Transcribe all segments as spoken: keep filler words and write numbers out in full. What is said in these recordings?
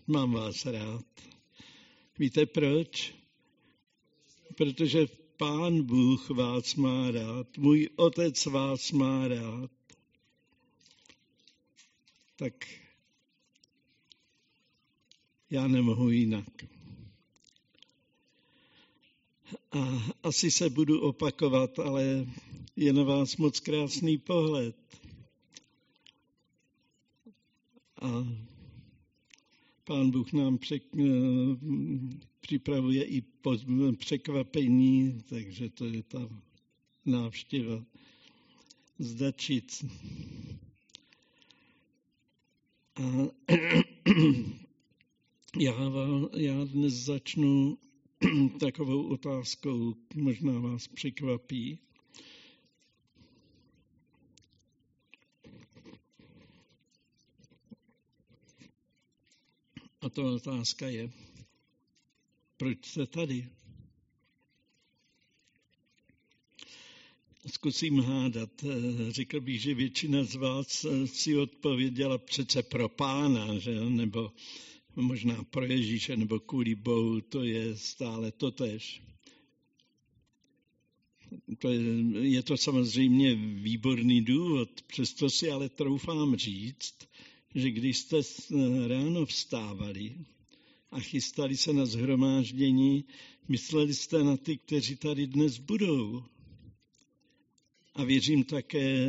Mám vás rád. Víte proč? Protože Pán Bůh vás má rád, můj Otec vás má rád. Tak já nemohu jinak. A asi se budu opakovat, ale je na vás moc krásný pohled. A Pán Bůh nám přek, připravuje i překvapení, takže to je ta návštěva z Dačic. A já, já dnes začnu takovou otázkou, možná vás překvapí. A ta otázka je, proč jste tady? Zkusím hádat. Řekl bych, že většina z vás si odpověděla přece pro Pána, že? Nebo možná pro Ježíše, nebo kvůli Bohu, to je stále totéž. To je, je to samozřejmě výborný důvod, přesto si ale troufám říct, že když jste ráno vstávali a chystali se na shromáždění, mysleli jste na ty, kteří tady dnes budou. A věřím také,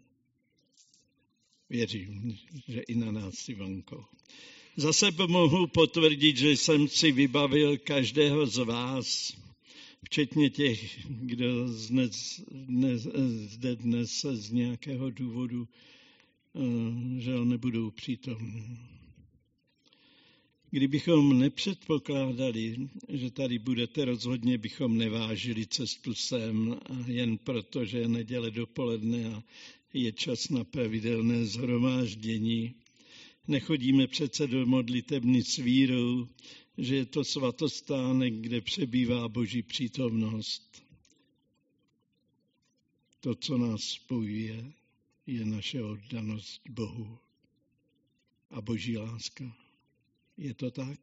věřím, že i na nás, Ivanko. Zase mohu potvrdit, že jsem si vybavil každého z vás, včetně těch, kdo dnes, dnes, zde dnes z nějakého důvodu že nebudou přítomní. Kdybychom nepředpokládali, že tady budete, rozhodně bychom nevážili cestu sem a jen proto, že je neděle dopoledne a je čas na pravidelné shromáždění. Nechodíme přece do modlitebny s vírou, že je to svatostánek, kde přebývá Boží přítomnost. To, co nás spojuje, je naše oddanost Bohu a Boží láska. Je to tak?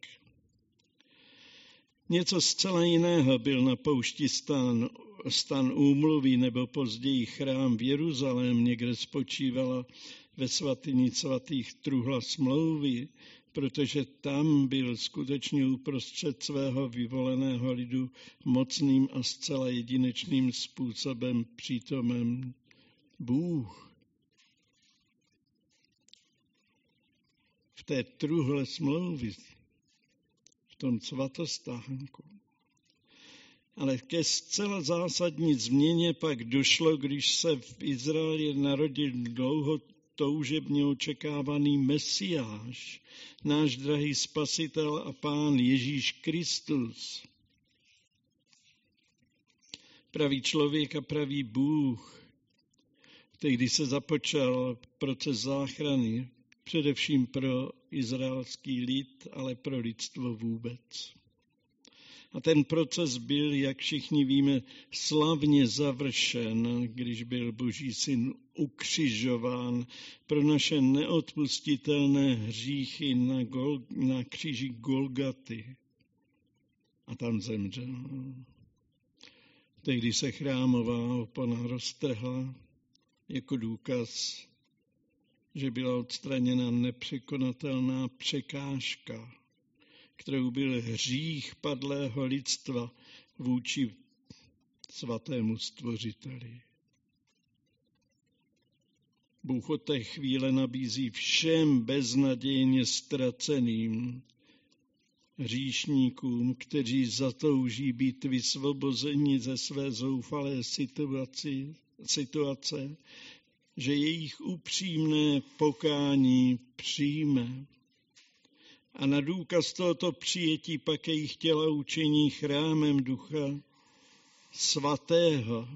Něco zcela jiného byl na poušti stan, stan úmluvy nebo později chrám v Jeruzalémě, kde spočívala ve svatyni svatých truhla smlouvy, protože tam byl skutečně uprostřed svého vyvoleného lidu mocným a zcela jedinečným způsobem přítomen Bůh. V té truhle smlouvy, v tom svatostánku. Ale ke zcela zásadní změně pak došlo, když se v Izraeli narodil dlouho toužebně očekávaný Mesiáš, náš drahý Spasitel a Pán Ježíš Kristus. Pravý člověk a pravý Bůh. Tehdy se započal proces záchrany, především pro izraelský lid, ale pro lidstvo vůbec. A ten proces byl, jak všichni víme, slavně završen, když byl Boží syn ukřižován pro naše neodpustitelné hříchy na, Gol, na kříži Golgaty. A tam zemřel. Tehdy se chrámová opona roztrhla jako důkaz, že byla odstraněna nepřekonatelná překážka, kterou byl hřích padlého lidstva vůči svatému stvořiteli. Bůh od té chvíle nabízí všem beznadějně ztraceným hříšníkům, kteří zatouží být vysvobozeni ze své zoufalé situaci, situace, že jejich upřímné pokání přijme. A na důkaz tohoto přijetí pak jejich těla učiní chrámem Ducha Svatého.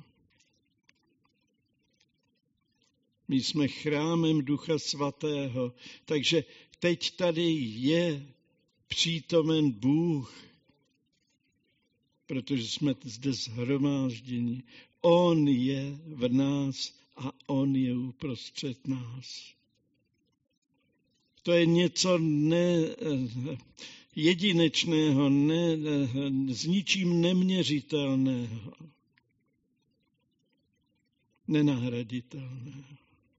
My jsme chrámem Ducha Svatého, takže teď tady je přítomen Bůh, protože jsme zde shromážděni. On je v nás a on je uprostřed nás. To je něco ne, jedinečného, ne, s ničím neměřitelného, nenahraditelného.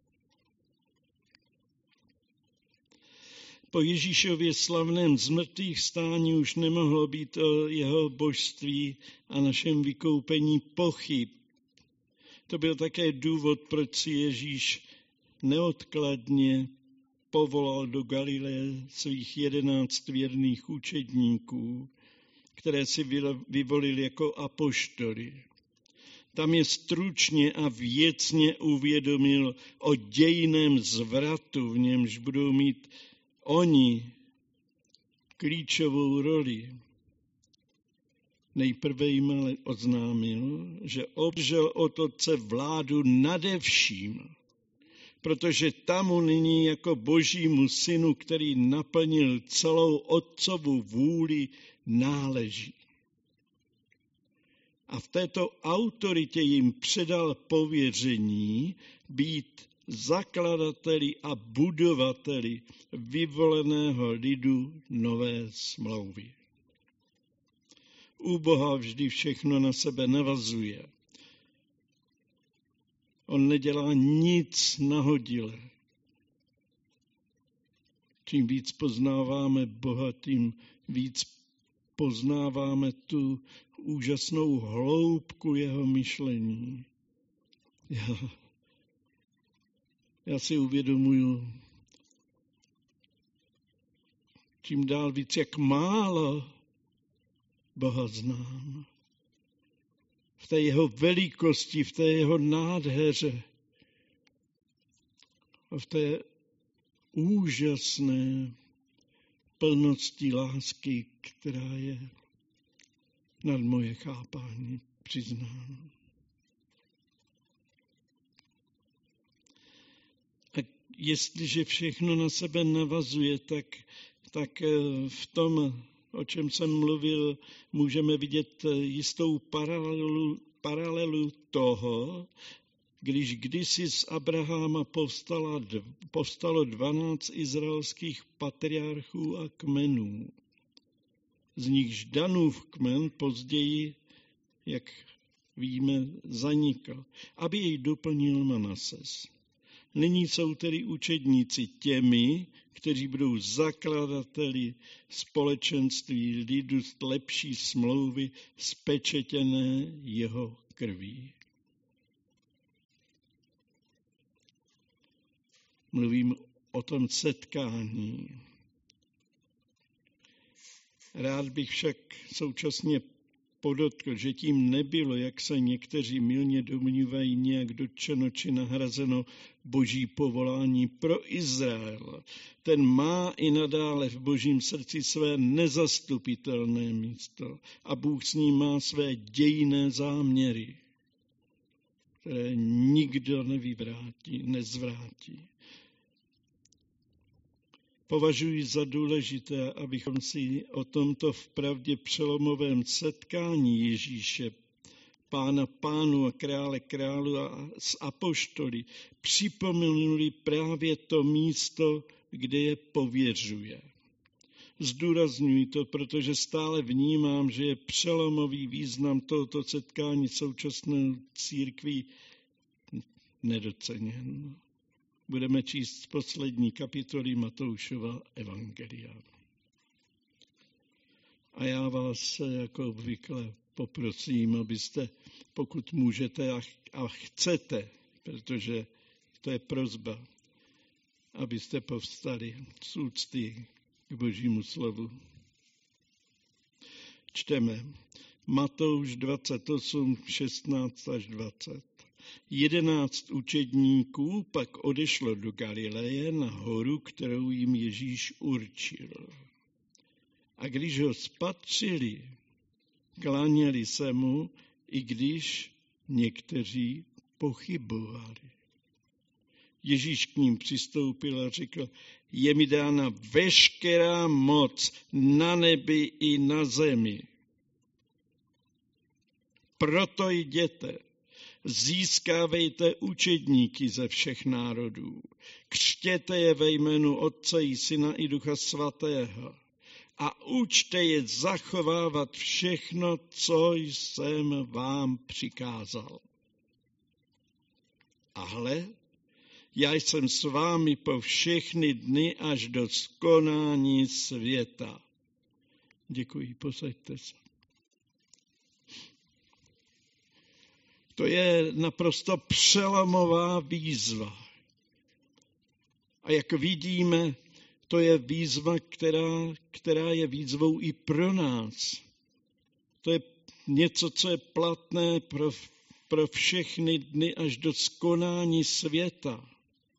Po Ježíšově slavném zmrtvých stání už nemohlo být o jeho božství a našem vykoupení pochyb. To byl také důvod, proč si Ježíš neodkladně povolal do Galileje svých jedenáct věrných učedníků, které si vyvolil jako apoštoly. Tam je stručně a věcně uvědomil o dějinném zvratu, v němž budou mít oni klíčovou roli. Nejprve jim ale oznámil, že obdržel od Otce vládu nade vším, protože tam mu nyní jako božímu synu, který naplnil celou Otcovu vůli, náleží. A v této autoritě jim předal pověření být zakladateli a budovateli vyvoleného lidu nové smlouvy. U Boha vždy všechno na sebe navazuje. On nedělá nic nahodile. Čím víc poznáváme Boha, tím víc poznáváme tu úžasnou hloubku jeho myšlení. Já, já si uvědomuju, čím dál víc, jak málo Boha znám. V té jeho velikosti, v té jeho nádheře a v té úžasné plnosti lásky, která je nad moje chápání, přiznám. A jestliže všechno na sebe navazuje, tak, tak v tom, o čem jsem mluvil, můžeme vidět jistou paralelu, paralelu toho, když kdysi z Abraháma povstala, povstalo dvanáct izraelských patriarchů a kmenů. Z nichž Danův kmen později, jak víme, zanikl, aby jej doplnil Manases. Nyní jsou tedy učedníci těmi, kteří budou zakladateli společenství lidu lepší smlouvy spečetěné jeho krví. Mluvím o tom setkání. Rád bych však současně podotkl, že tím nebylo, jak se někteří mylně domnívají, nějak dotčeno či nahrazeno boží povolání pro Izrael. Ten má i nadále v božím srdci své nezastupitelné místo a Bůh s ním má své dějinné záměry, které nikdo nevyvrátí, nezvrátí. Považuji za důležité, abychom si o tomto vpravdě přelomovém setkání Ježíše, Pána pánu a krále králu a s apoštoly připomenuli právě to místo, kde je pověřuje. Zdůrazňuji to, protože stále vnímám, že je přelomový význam tohoto setkání současné církví nedoceněn. Budeme číst z poslední kapitoly Matoušova evangelia. A já vás jako obvykle poprosím, abyste, pokud můžete a chcete, protože to je prosba, abyste povstali z úcty k Božímu slovu. Čteme Matouš dvacet osm, šestnáct až dvacet. Jedenáct učedníků pak odešlo do Galileje na horu, kterou jim Ježíš určil. A když ho spatřili, kláněli se mu, i když někteří pochybovali. Ježíš k ním přistoupil a řekl, je mi dána veškerá moc na nebi i na zemi. Proto jděte. Získávejte učedníky ze všech národů. Křtěte je ve jménu Otce i Syna i Ducha Svatého. A učte je zachovávat všechno, co jsem vám přikázal. A hle, já jsem s vámi po všechny dny až do skonání světa. Děkuji, posaďte se. To je naprosto přelomová výzva. A jak vidíme, to je výzva, která, která je výzvou i pro nás. To je něco, co je platné pro, pro všechny dny až do skonání světa.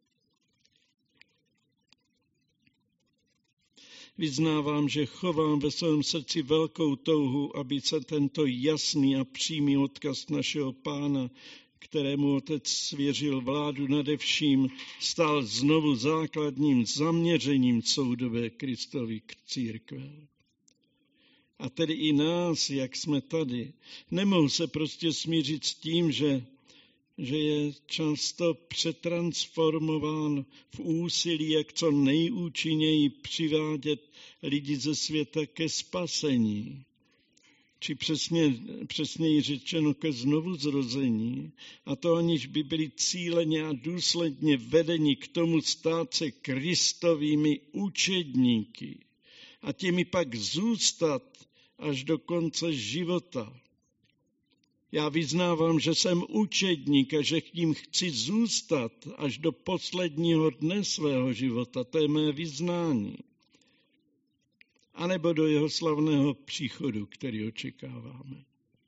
Vyznávám, že chovám ve svém srdci velkou touhu, aby se tento jasný a přímý odkaz našeho Pána, kterému Otec svěřil vládu nade vším, stal znovu základním zaměřením soudobé Kristovy církve. A tedy i nás, jak jsme tady, nemohu se prostě smířit s tím, že, že je často přetransformován v úsilí, jak co nejúčinněji přivádět lidi ze světa ke spasení. Či přesně, přesněji řečeno ke znovuzrození, a to aniž by byli cíleně a důsledně vedeni k tomu stát se Kristovými učedníky a těmi pak zůstat až do konce života. Já vyznávám, že jsem učedník a že k ním chci zůstat až do posledního dne svého života. To je mé vyznání. A nebo do jeho slavného příchodu, který očekáváme.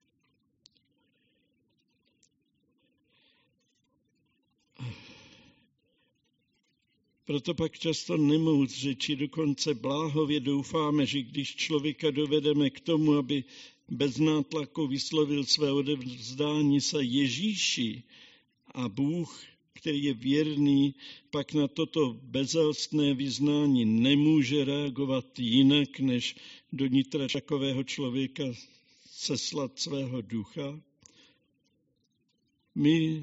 Proto pak často nemohu z řeči, dokonce bláhově doufáme, že když člověka dovedeme k tomu, aby bez nátlaku vyslovil své odevzdání se Ježíši a Bůh, který je věrný, pak na toto bezelstné vyznání nemůže reagovat jinak, než do nitra takového člověka seslat svého ducha. My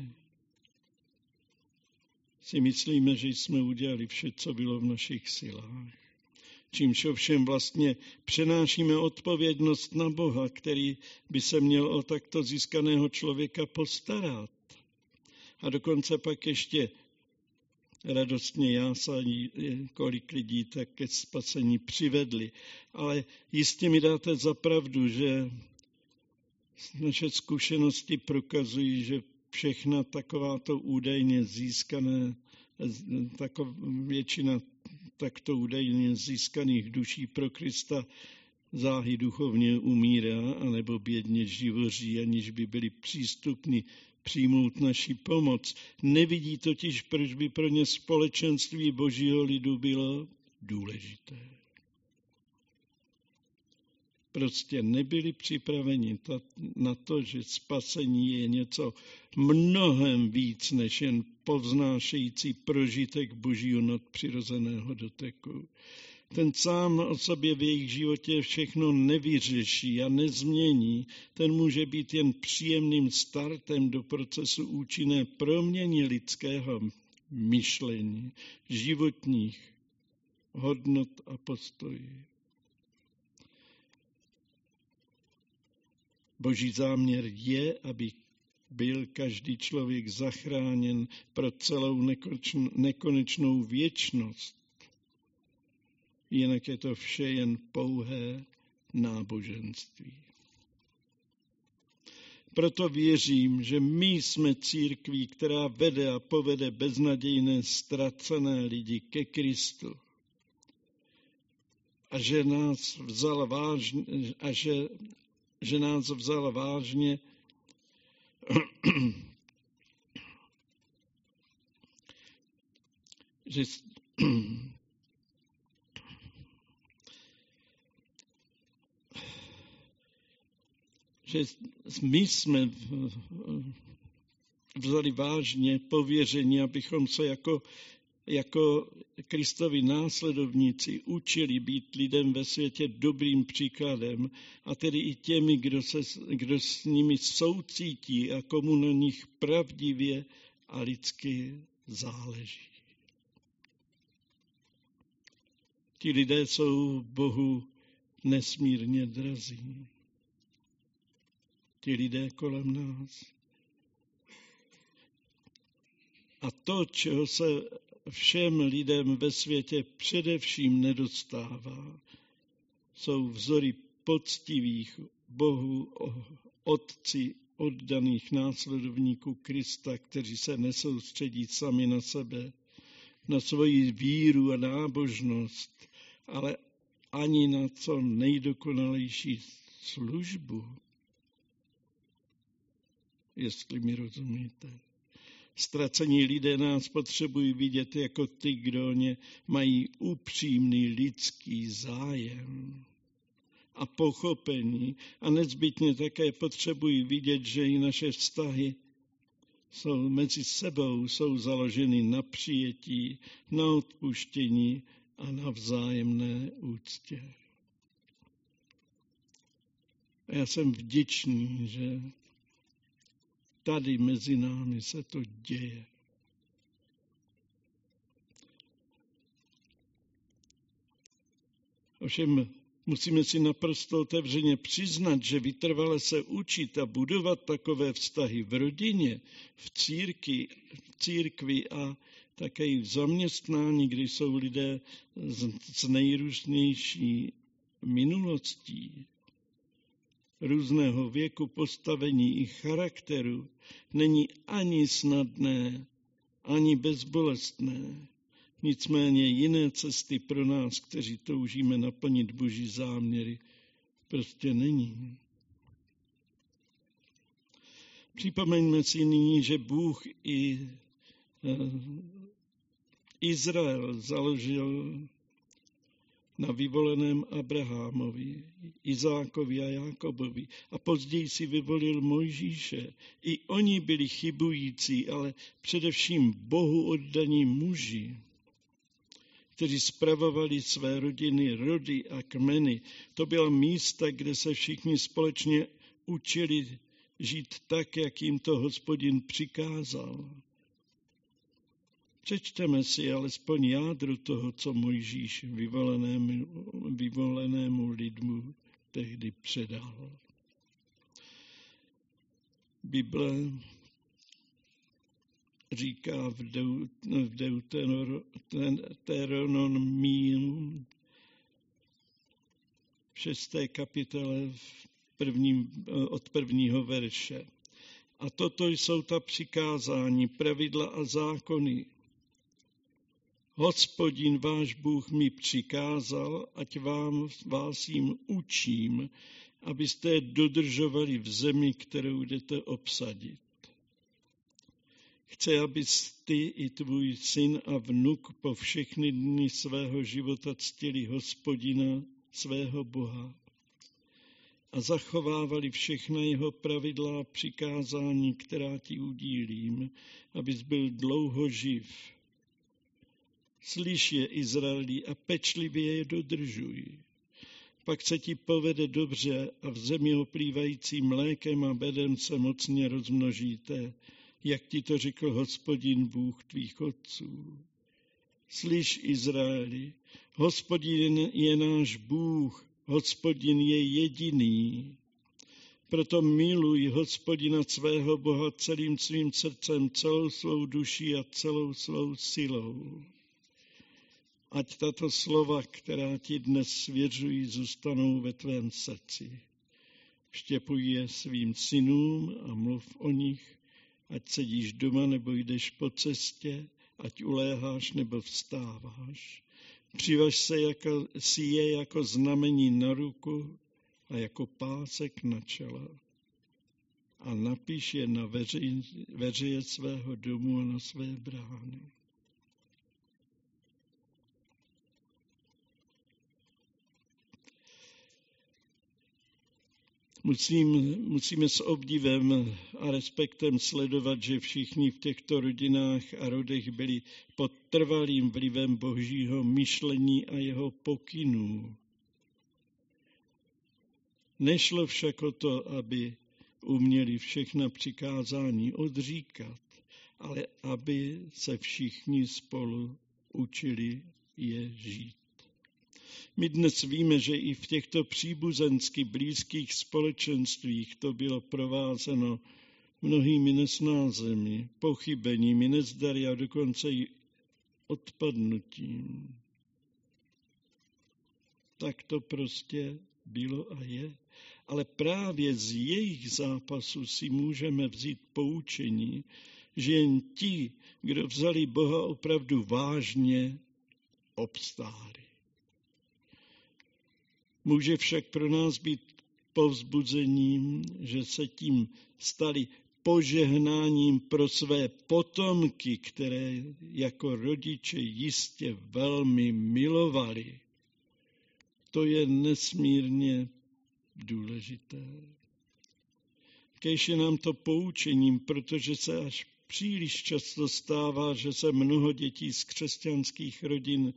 si myslíme, že jsme udělali vše, co bylo v našich silách. Čímž ovšem vlastně přenášíme odpovědnost na Boha, který by se měl o takto získaného člověka postarat. A dokonce pak ještě radostně jásají, kolik lidí tak ke spasení přivedli. Ale jistě mi dáte za pravdu, že naše zkušenosti prokazují, že všechna takováto údajně získané, takov, většina takto údajně získaných duší pro Krista záhy duchovně umírá, anebo bědně živoří, aniž by byli přístupni přijmout naši pomoc. Nevidí totiž, proč by pro ně společenství Božího lidu bylo důležité. Prostě nebyli připraveni na to, že spasení je něco mnohem víc, než jen povznášející prožitek Božího nadpřirozeného doteku. Ten sám o sobě v jejich životě všechno nevyřeší a nezmění. Ten může být jen příjemným startem do procesu účinné proměny lidského myšlení, životních hodnot a postojů. Boží záměr je, aby byl každý člověk zachráněn pro celou nekonečnou věčnost. Jinak je to vše jen pouhé náboženství. Proto věřím, že my jsme církví, která vede a povede beznadějné ztracené lidi ke Kristu. A že nás vzal vážně, a že, že nás vzal vážně že že my jsme vzali vážně pověření, abychom se jako jako Kristovi následovníci učili být lidem ve světě dobrým příkladem a tedy i těmi, kdo, se, kdo s nimi soucítí a komu na nich pravdivě a lidsky záleží. Ti lidé jsou Bohu nesmírně drazí. Ti lidé kolem nás. A to, čeho se všem lidem ve světě především nedostává, jsou vzory poctivých Bohu otci oddaných následovníků Krista, kteří se nesoustředí sami na sebe, na svoji víru a nábožnost, ale ani na co nejdokonalejší službu. Jestli mi rozumíte. Ztracení lidé nás potřebují vidět jako ty, kdo ně mají upřímný lidský zájem a pochopení a nezbytně také potřebují vidět, že i naše vztahy jsou mezi sebou, jsou založeny na přijetí, na odpuštění a na vzájemné úctě. A já jsem vděčný, že tady mezi námi se to děje. Ovšem musíme si naprosto otevřeně přiznat, že vytrvale se učit a budovat takové vztahy v rodině, v církvi, v církvi a také i v zaměstnání, kdy jsou lidé z, z nejrůznější minulostí, různého věku, postavení i charakteru, není ani snadné, ani bezbolestné. Nicméně jiné cesty pro nás, kteří toužíme naplnit Boží záměry, prostě není. Připomeňme si nyní, že Bůh i Izrael založil na vyvoleném Abrahamovi, Izákovi a Jákobovi a později si vyvolil Mojžíše. I oni byli chybující, ale především Bohu oddaní muži, kteří spravovali své rodiny, rody a kmeny. To byla místa, kde se všichni společně učili žít tak, jak jim to Hospodin přikázal. Přečteme si alespoň jádro toho, co Mojžíš vyvolenému, vyvolenému lidmu tehdy předal. Bible říká v, Deu, v Deuteronomiu v šesté kapitole v prvním, od prvního verše. A toto jsou ta přikázání, pravidla a zákony. Hospodin váš Bůh mi přikázal, ať vám, vás jim učím, abyste je dodržovali v zemi, kterou jdete obsadit. Chce, abys ty i tvůj syn a vnuk po všechny dny svého života ctili Hospodina, svého Boha, a zachovávali všechna jeho pravidla a přikázání, která ti udílím, abys byl dlouho živ. Slyš je, Izraeli, a pečlivě je dodržuj. Pak se ti povede dobře a v zemi oplývající mlékem a medem se mocně rozmnožíte, jak ti to řekl Hospodin Bůh tvých otců. Slyš, Izraeli, Hospodin je náš Bůh, Hospodin je jediný. Proto miluj Hospodina svého Boha celým svým srdcem, celou svou duší a celou svou silou. Ať tato slova, která ti dnes svěřují, zůstanou ve tvém srdci. Vštěpuj je svým synům a mluv o nich, ať sedíš doma nebo jdeš po cestě, ať uléháš nebo vstáváš. Přivaž se jako, si je jako znamení na ruku a jako pásek na čelo. A napiš je na veřeje, veřeje svého domu a na své brány. Musím, musíme s obdivem a respektem sledovat, že všichni v těchto rodinách a rodech byli pod trvalým vlivem božího myšlení a jeho pokynů. Nešlo však o to, aby uměli všechna přikázání odříkat, ale aby se všichni spolu učili je žít. My dnes víme, že i v těchto příbuzensky blízkých společenstvích to bylo provázeno mnohými nesnázemi, pochybeními, nezdary a dokonce i odpadnutím. Tak to prostě bylo a je. Ale právě z jejich zápasů si můžeme vzít poučení, že jen ti, kdo vzali Boha opravdu vážně, obstáli. Může však pro nás být povzbuzením, že se tím stali požehnáním pro své potomky, které jako rodiče jistě velmi milovali. To je nesmírně důležité. Kéž je nám to poučením, protože se až příliš často stává, že se mnoho dětí z křesťanských rodin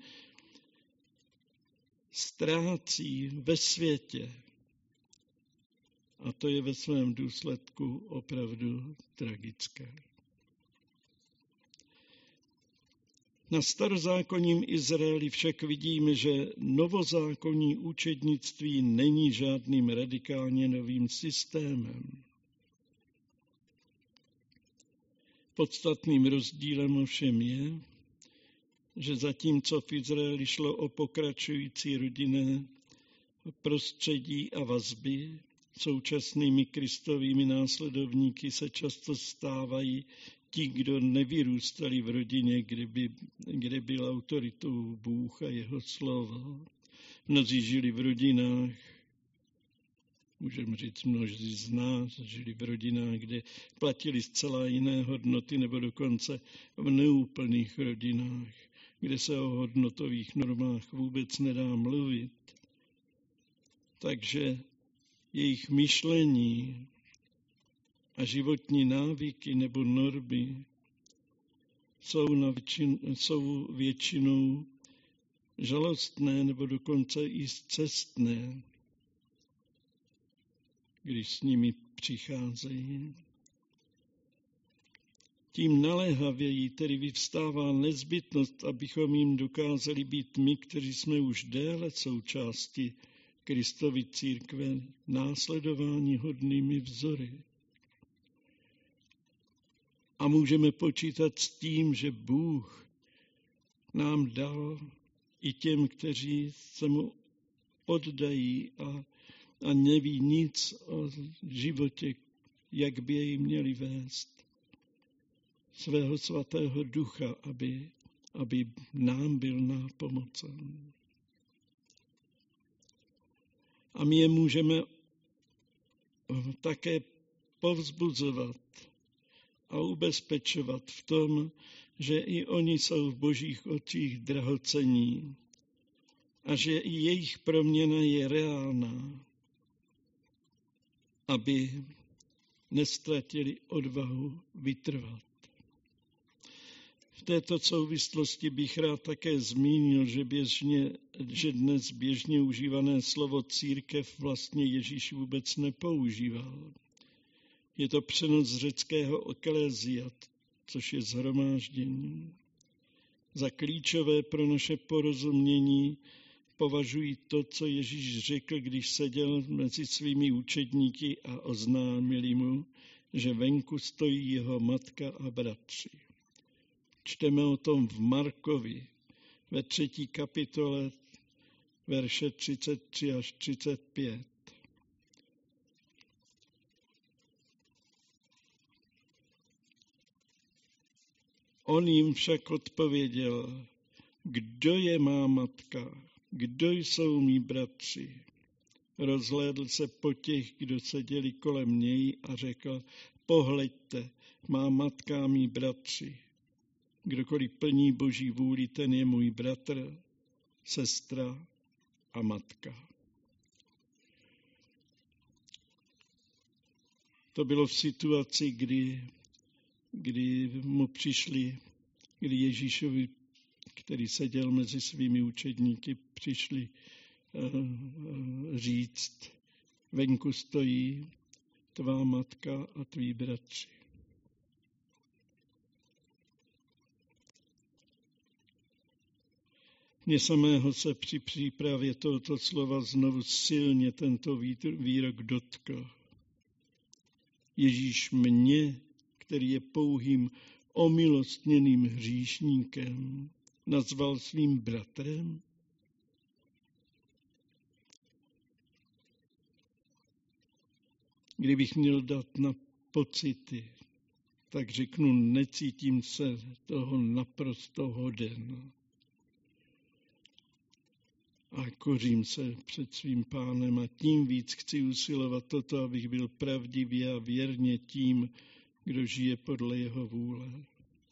ztrácí ve světě. A to je ve svém důsledku opravdu tragické. Na starozákonním Izraeli však vidíme, že novozákonní učednictví není žádným radikálně novým systémem. Podstatným rozdílem ovšem je, že zatímco v Izraeli šlo o pokračující rodinné prostředí a vazby, současnými kristovými následovníky se často stávají ti, kdo nevyrůstali v rodině, kde, by, kde byl autoritou Bůh a jeho slovo. Mnozí žili v rodinách, můžeme říct, mnozí z nás žili v rodinách, kde platili zcela jiné hodnoty, nebo dokonce v neúplných rodinách, kde se o hodnotových normách vůbec nedá mluvit. Takže jejich myšlení a životní návyky nebo normy jsou, na většin, jsou většinou žalostné nebo dokonce i scestné, když s nimi přicházejí. Tím naléhavěji tedy vyvstává nezbytnost, abychom jim dokázali být my, kteří jsme už déle součástí Kristovy církve, následování hodnými vzory. A můžeme počítat s tím, že Bůh nám dal i těm, kteří se mu oddají a, a neví nic o životě, jak by jej měli vést, svého svatého ducha, aby, aby nám byl nápomocen. A my je můžeme také povzbuzovat a ubezpečovat v tom, že i oni jsou v božích očích drahocení a že i jejich proměna je reálná, aby neztratili odvahu vytrvat. V této souvislosti bych rád také zmínil, že, běžně, že dnes běžně užívané slovo církev vlastně Ježíš vůbec nepoužíval. Je to přenos z řeckého eklézia, což je shromáždění. Za klíčové pro naše porozumění považuji to, co Ježíš řekl, když seděl mezi svými učedníky a oznámil mu, že venku stojí jeho matka a bratři. Čteme o tom v Markovi ve třetí kapitole verše třicet tři až třicet pět. On jim však odpověděl, kdo je má matka, kdo jsou mí bratři. Rozhlédl se po těch, kdo seděli kolem něj a řekl, pohleďte, má matka a mí bratři. Kdokoliv plní Boží vůli, ten je můj bratr, sestra a matka. To bylo v situaci, kdy, kdy mu přišli, kdy Ježíšovi, který seděl mezi svými učedníky, přišli uh, říct, venku stojí tvá matka a tví bratři. Mě samého se při přípravě tohoto slova znovu silně tento výrok dotkl. Ježíš mě, který je pouhým omilostněným hříšníkem, nazval svým bratrem? Kdybych měl dát na pocity, tak řeknu, necítím se toho naprosto hoden. A kořím se před svým Pánem a tím víc chci usilovat toto, abych byl pravdivě a věrně tím, kdo žije podle jeho vůle.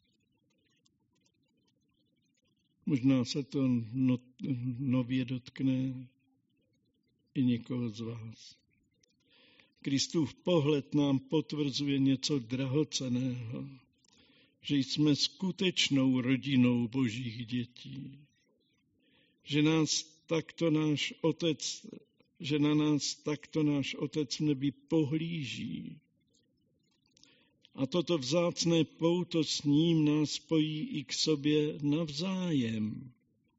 Možná se to no, nově dotkne i někoho z vás. Kristův pohled nám potvrzuje něco drahocenného, že jsme skutečnou rodinou Božích dětí, že nás takto náš otec, že na nás takto náš otec v nebi pohlíží. A toto vzácné pouto s ním nás spojí i k sobě navzájem.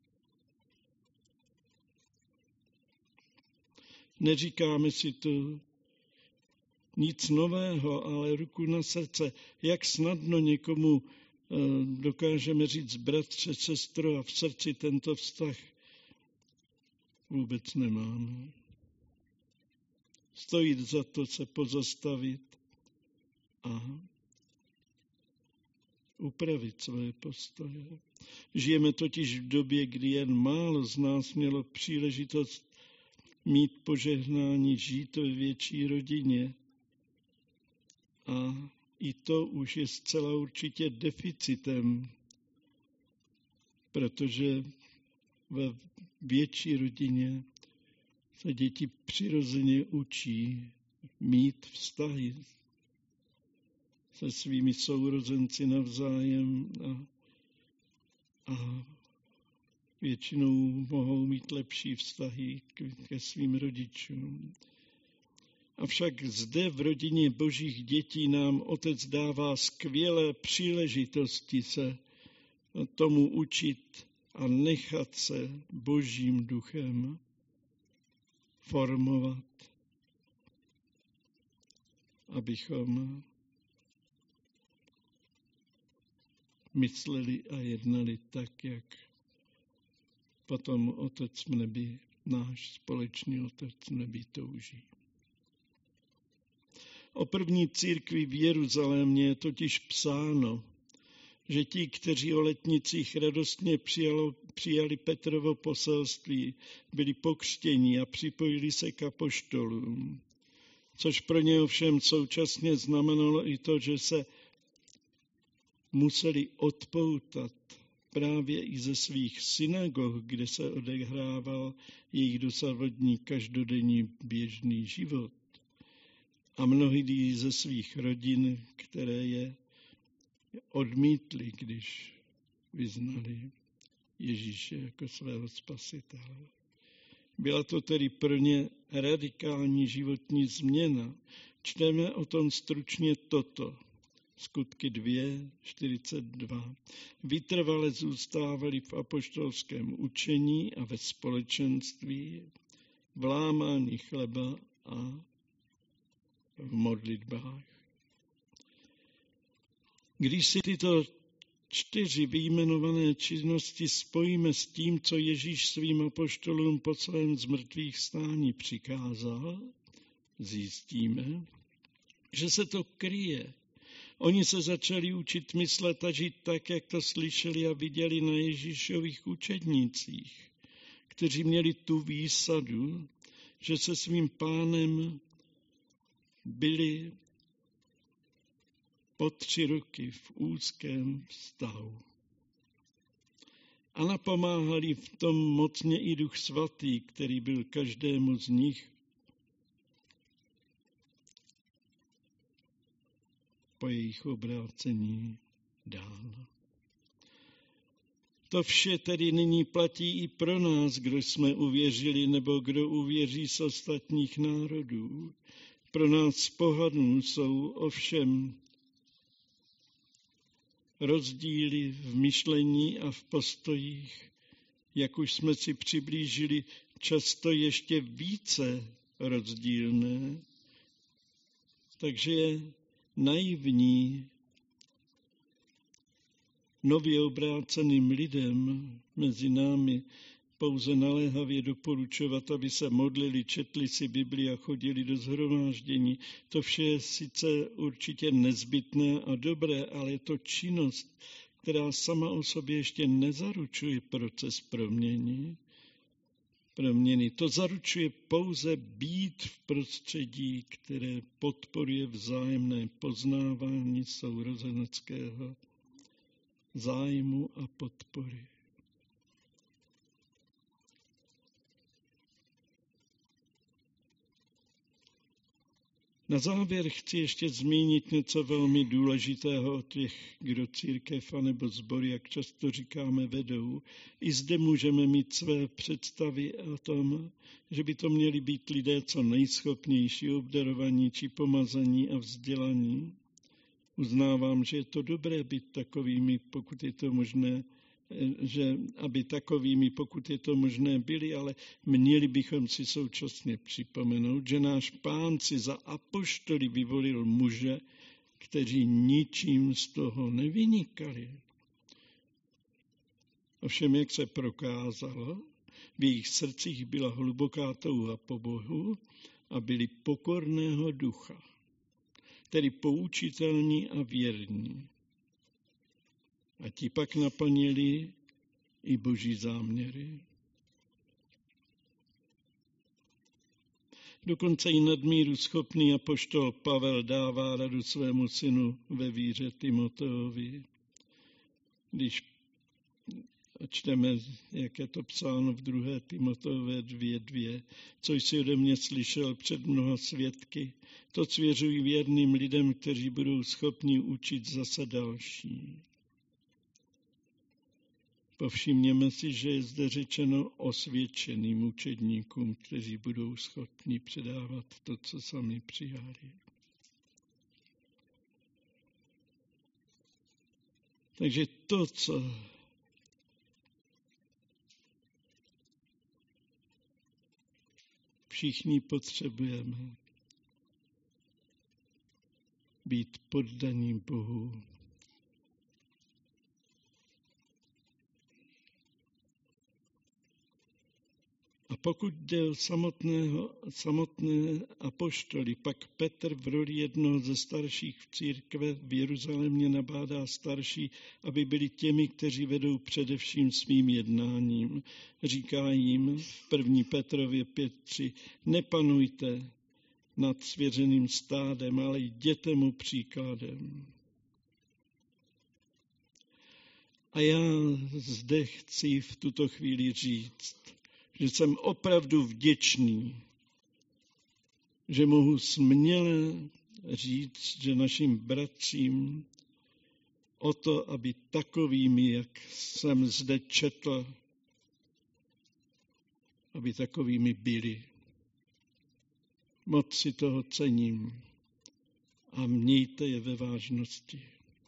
Neříkáme si to nic nového, ale ruku na srdce, jak snadno někomu dokážeme říct bratře, sestro, a v srdci tento vztah vůbec nemáme. Stojí za to se pozastavit a upravit své postoje. Žijeme totiž v době, kdy jen málo z nás mělo příležitost mít požehnání žít ve větší rodině. A i to už je zcela určitě deficitem, protože ve větší rodině se děti přirozeně učí mít vztahy se svými sourozenci navzájem a, a většinou mohou mít lepší vztahy ke svým rodičům. Avšak zde v rodině Božích dětí nám Otec dává skvělé příležitosti se tomu učit a nechat se Božím duchem formovat, abychom mysleli a jednali tak, jak potom Otec v nebi, náš společný Otec v nebi touží. O první církvi v Jeruzalémě je totiž psáno, že ti, kteří o letnicích radostně přijalo, přijali Petrovo poselství, byli pokřtěni a připojili se k apoštolům, což pro ně ovšem současně znamenalo i to, že se museli odpoutat právě i ze svých synagog, kde se odehrával jejich dosavadní každodenní běžný život. A mnohdy ze svých rodin, které je odmítli, když vyznali Ježíše jako svého spasitele. Byla to tedy pro ně radikální životní změna. Čteme o tom stručně toto. Skutky dvě, čtyřicet dva. Vytrvale zůstávali v apoštolském učení a ve společenství, v lámání chleba a v modlitbách. Když si tyto čtyři vyjmenované činnosti spojíme s tím, co Ježíš svým apoštolům po svém zmrtvých stání přikázal, zjistíme, že se to kryje. Oni se začali učit myslet a žít tak, jak to slyšeli a viděli na Ježíšových učednících, kteří měli tu výsadu, že se svým Pánem byli po tři roky v úzkém vztahu. A napomáhali v tom mocně i Duch Svatý, který byl každému z nich po jejich obrácení dál. To vše tedy nyní platí i pro nás, kdo jsme uvěřili nebo kdo uvěří z ostatních národů. Pro nás pohanů jsou ovšem rozdíly v myšlení a v postojích, jak už jsme si přiblížili, často ještě více rozdílné. Takže je naivní nově obráceným lidem mezi námi pouze naléhavě doporučovat, aby se modlili, četli si Bibli a chodili do shromáždění. To vše je sice určitě nezbytné a dobré, ale je to činnost, která sama o sobě ještě nezaručuje proces proměny. proměny. To zaručuje pouze být v prostředí, které podporuje vzájemné poznávání sourozeneckého zájmu a podpory. Na závěr chci ještě zmínit něco velmi důležitého o těch, kdo církev anebo sbory, jak často říkáme, vedou. I zde můžeme mít své představy o tom, že by to měli být lidé co nejschopnější, obdarovaní či pomazaní a vzdělaní. Uznávám, že je to dobré být takovými, pokud je to možné, že aby takovými, pokud je to možné, byli, ale měli bychom si současně připomenout, že náš Pán si za apoštoly vyvolil muže, kteří ničím z toho nevynikali. Ovšem, jak se prokázalo, v jejich srdcích byla hluboká touha po Bohu a byli pokorného ducha, tedy poučitelní a věrní. A ti pak naplnili i Boží záměry. Dokonce i nadmíru schopný apoštol Pavel dává radu svému synu ve víře Timoteovi. Když čteme, jak je to psáno v druhé Timoteové dvě dvě, co jsi ode mě slyšel před mnoha svědky, to svěřují věrným lidem, kteří budou schopni učit zase další. Povšimněme si, že je zde řečeno osvědčeným učedníkům, kteří budou schopni předávat to, co sami přijali. Takže to, co všichni potřebujeme, být poddaní Bohu. A pokud jde o samotného, samotné apoštoly, pak Petr v roli jednoho ze starších v církve v Jeruzalémě nabádá starší, aby byli těmi, kteří vedou především svým jednáním. Říká jim v první Petrově pět tři, nepanujte nad svěřeným stádem, ale jděte mu příkladem. A já zde chci v tuto chvíli říct, že jsem opravdu vděčný, že mohu směle říct, že našim bratřím o to, aby takovými, jak jsem zde četl, aby takovými byli. Moc si toho cením a mějte je ve vážnosti.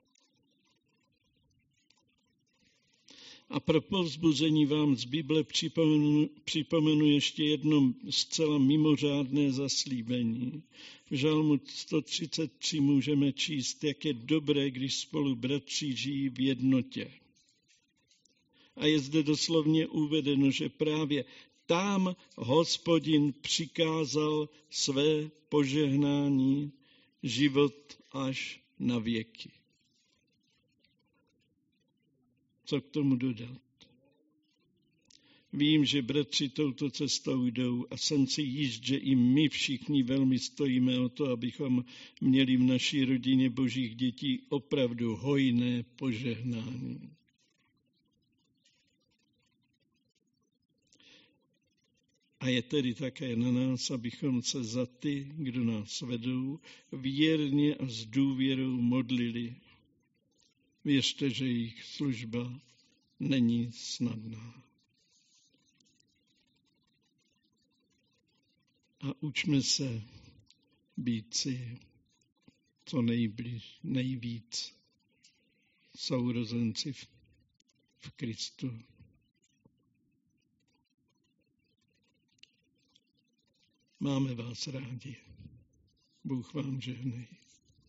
A pro povzbuzení vám z Bible připomenu, připomenu ještě jedno zcela mimořádné zaslíbení. V Žalmu sto třicet tři můžeme číst, jak je dobré, když spolu bratři žijí v jednotě. A je zde doslovně uvedeno, že právě tam Hospodin přikázal své požehnání, život až na věky. Co k tomu dodat? Vím, že bratři touto cestou jdou a jsem si jist, že i my všichni velmi stojíme o to, abychom měli v naší rodině božích dětí opravdu hojné požehnání. A je tedy také na nás, abychom se za ty, kdo nás vedou, věrně a s důvěrou modlili. Věřte, že jejich služba není snadná. A učme se být si co nejblíž, nejvíc sourozenci v, v Kristu. Máme vás rádi. Bůh vám žehnej.